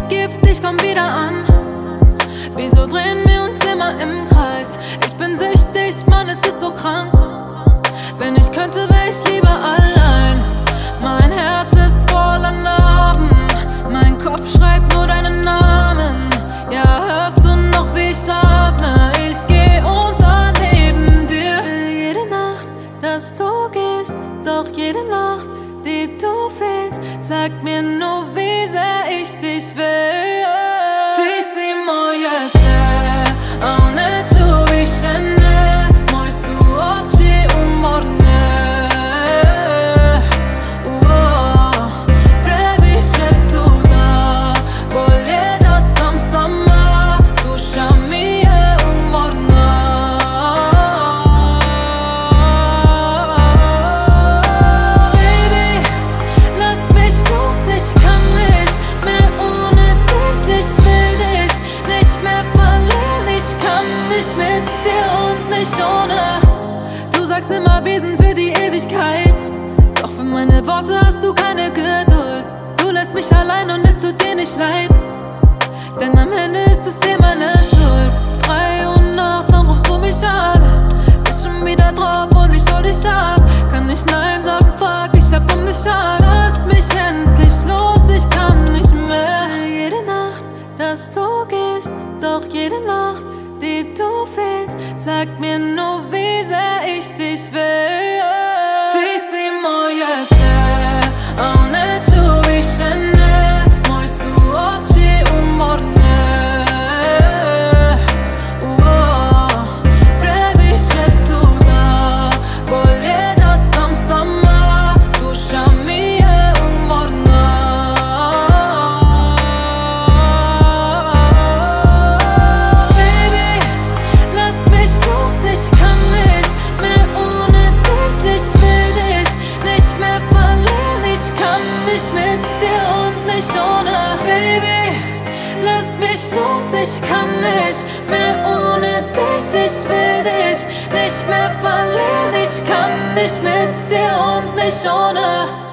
Gift, ich komm wieder an. Wieso drehen wir uns immer im Kreis? Ich bin süchtig, Mann, es ist so krank. Wenn ich könnte, wär ich lieber allein. Mein Herz ist voller Narben, mein Kopf schreit nur deinen Namen. Ja, hörst du noch, wie ich atme? Ich geh unter neben dir. Jede Nacht, dass du gehst, doch jede Nacht, die du fehlst, sagt mir nur, wie sehr ich dich will. Tissimo, yes, one ciò vicende, moi su oggi un morne. Previše suza, bolje da sam sama, duša mi je umorna. Baby, lass mich los, ich kann nicht mehr ohne dich. Ich will dich nicht mehr verlieren, ich kann nicht mit dir und nicht ohne. Du sagst immer, wir sind für die Ewigkeit, doch für meine Worte hast du keine Geduld. Du lässt mich allein und es tut dir nicht leid, denn am Ende ist es dir meine Schuld. 3 Uhr nachts, dann rufst du mich an, bist schon wieder drauf und ich schau dich ab. Kann nicht nein sagen, fuck, ich hab dich an. Lass mich endlich los, ich kann nicht mehr. Jede Nacht, dass du gehst, doch jede Nacht, die du fehlst, sagt mir nur, wie sehr ich dich will. Tissimo, yes, one ciò vicende, moi su oggi un morne. Previše suza, bolje da sam sama, duša mi je umorna. Baby, lass mich los, ich kann nicht mehr ohne dich. Ich will dich nicht mehr verlieren, ich kann nicht mit dir und nicht ohne. Baby, lass mich los, ich kann nicht mehr ohne dich. Ich will dich nicht mehr verlieren, ich kann nicht mit dir und nicht ohne.